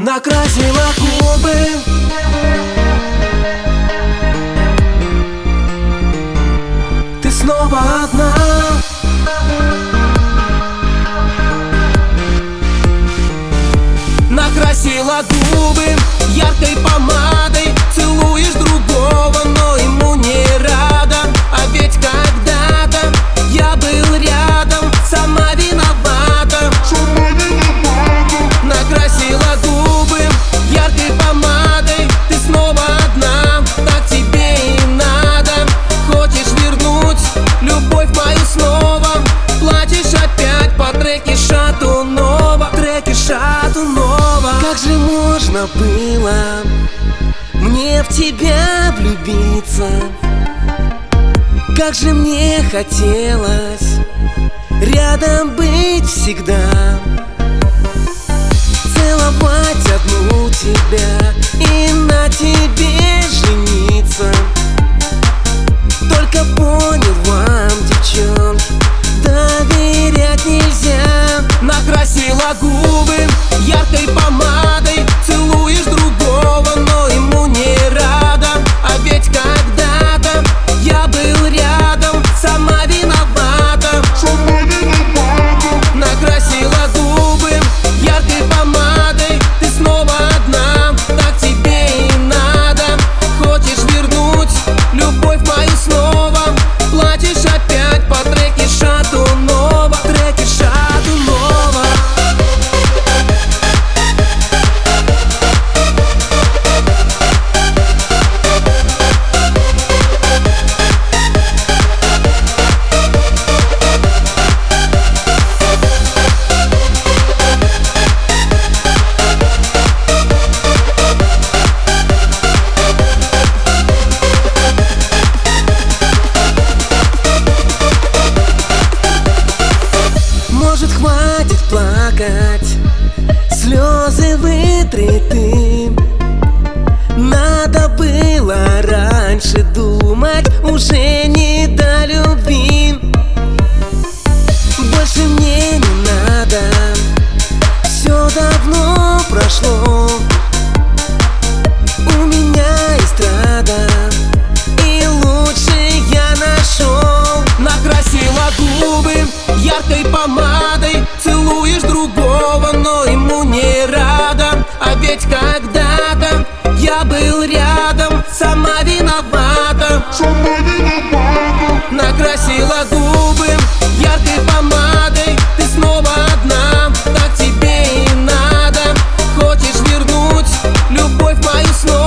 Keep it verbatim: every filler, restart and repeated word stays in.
накрасила губы. Ты снова одна. Накрасила губы яркой помадой, целуешь другого, но ему не рада. А ведь когда-то я был рядом, сама виновата. Накрасила губы яркой помадой, ты снова одна, так тебе и надо. Хочешь вернуть любовь мою снова, плачешь опять по треке Шатунова, треке Шатунова. Как же можно было мне в тебя влюбиться? Как же мне хотелось рядом быть всегда, целовать одну тебя и на тебе жениться. Только понял вам, девчонки, доверять нельзя. Накрасила губы яркой помадой, целуешь другого, но ему не рада. А ведь когда-то я был рядом, сама виновата. Накрасила губы яркой помадой, ты снова одна, так тебе и надо. Хочешь вернуть любовь мою снова, плачешь опять по треке Шатунова, треке Шатунова. Может, хватит плакать, слезы вытри ты. Надо было раньше думать, уже не до любви. Больше мне не надо, все давно прошло. У меня эстрада, и лучше я нашел. Накрасила губы яркой помадой, целуешь другого, но ему не рада. А ведь когда-то я был рядом, сама виновата. Накрасила губы яркой помадой, ты снова одна, так тебе и надо. Хочешь вернуть любовь мою снова,